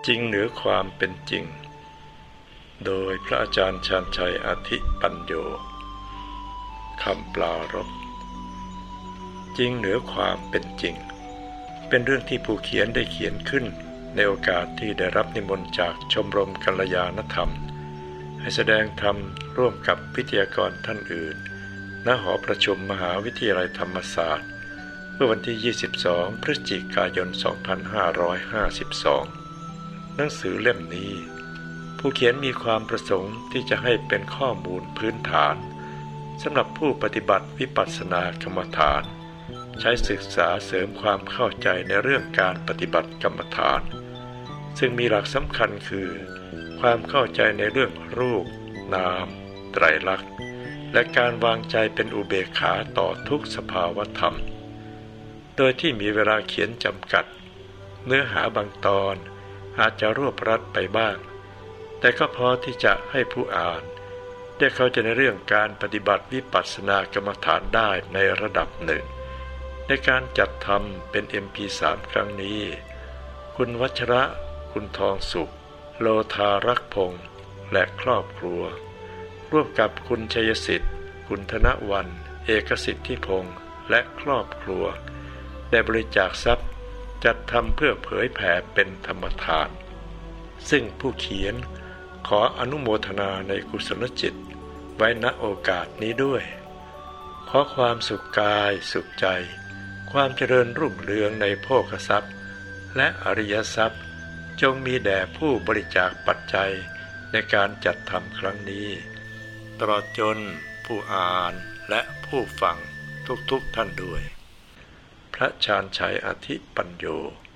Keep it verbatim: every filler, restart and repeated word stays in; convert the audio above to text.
จริงเหนือความเป็นจริงโดยพระอาจารย์ชาญชัยอธิปัญโยคำปลารภจริงเหนือความเป็นจริงเป็นเรื่องที่ผู้เขียนได้เขียนขึ้นในโอกาสที่ได้รับนิมนต์จากชมรมกัลยาณธรรมให้แสดงธรรมร่วมกับวิทยากรท่านอื่นณหอประชุมมหาวิทยาลัยธรรมศาสตร์เมื่อวันที่ ยี่สิบสอง พฤศจิกายน สองพันห้าร้อยห้าสิบสอง หนังสือเล่มนี้ผู้เขียนมีความประสงค์ที่จะให้เป็นข้อมูลพื้นฐานสำหรับผู้ปฏิบัติวิปัสสนากรรมฐานใช้ศึกษาเสริมความเข้าใจในเรื่องการปฏิบัติกรรมฐานซึ่งมีหลักสำคัญคือความเข้าใจในเรื่องรูปนามไตรลักษณ์และการวางใจเป็นอุเบกขาต่อทุกสภาวธรรมโดยที่มีเวลาเขียนจำกัดเนื้อหาบางตอนอาจจะรวบรัดไปบ้างแต่ก็พอที่จะให้ผู้อ่านได้เข้าใจในเรื่องการปฏิบัติวิปัสสนากรรมฐานได้ในระดับหนึ่งในการจัดทำเป็น เอ็ม พี สาม ครั้งนี้คุณวัชระ คุณทองสุขโลธารักพงษ์และครอบครัวร่วมกับคุณชัยสิทธิ์คุณธนวรรณเอกสิทธิพงษ์และครอบครัวได้บริจาคทรัพย์จัดทำเพื่อเผยแผ่เป็นธรรมทานซึ่งผู้เขียนขออนุโมทนาในกุศลจิตไว้ณโอกาสนี้ด้วยขอความสุขกายสุขใจความเจริญรุ่งเรืองในโภคทรัพย์และอริยทรัพย์จงมีแด่ผู้บริจาคปัจจัยในการจัดทำครั้งนี้ตลอดจนผู้อ่านและผู้ฟังทุกๆท่านด้วยพระชาญชัยอธิปัญโย